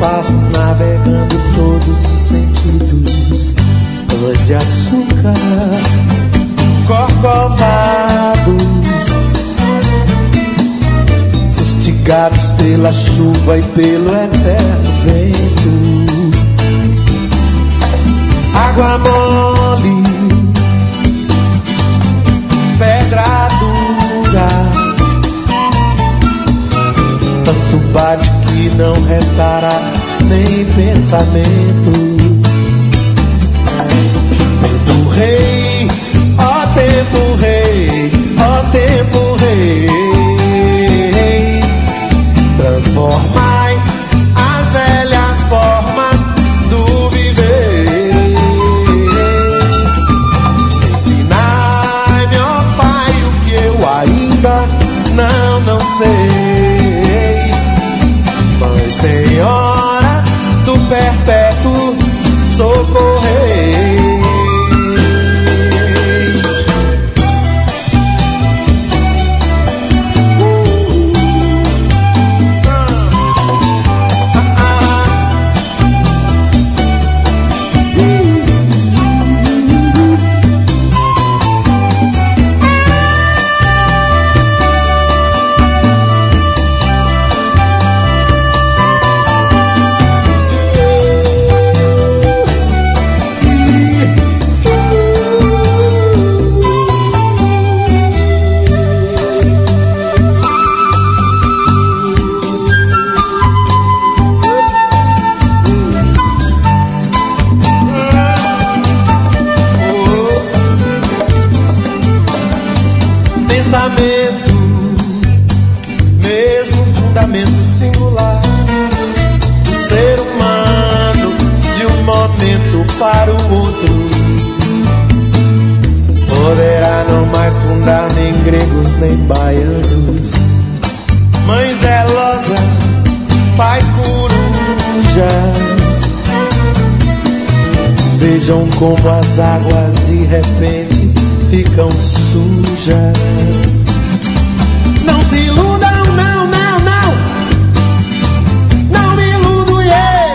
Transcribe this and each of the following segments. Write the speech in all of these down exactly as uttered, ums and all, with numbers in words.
espaço, navegando todos os sentidos. Pães de açúcar, corcovados, fustigados pela chuva e pelo eterno vento. Água mole, pedra dura, tanto bate que não restará nem pensamento. Tempo rei, ó tempo rei, ó tempo rei, transformai as velhas formas do viver. Ensinai-me, ó Pai, o que eu ainda não, não sei. Mãe Senhora do perpétuo socorrei. Pensamento, mesmo fundamento singular do ser humano, de um momento para o outro, poderá não mais fundar nem gregos nem baianos. Mães zelosas, pais corujas, vejam como as águas de repente ficam sujas. Não se iludam, não, não, não. Não me iludo, yeah.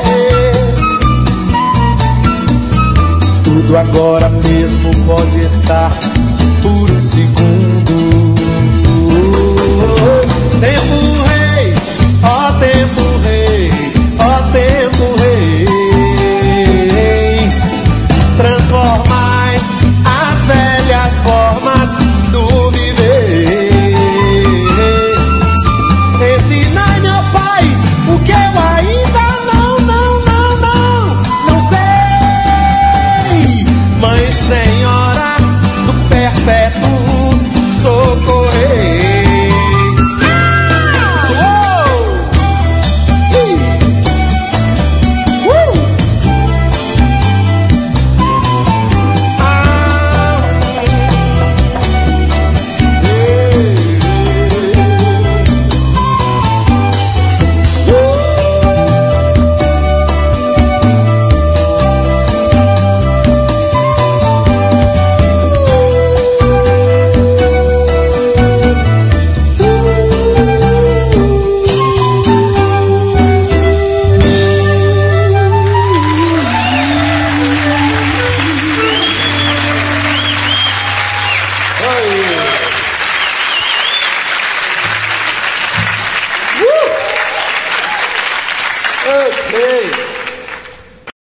Tudo agora mesmo pode estar por um segundo. Tempo rei, ó tempo rei, ó tempo rei, transformai as velhas formas do viver. Ensinai, meu Pai, o que eu ainda não, não, não, não, não sei. Mãe Senhora do perpétuo socorrei. Okay.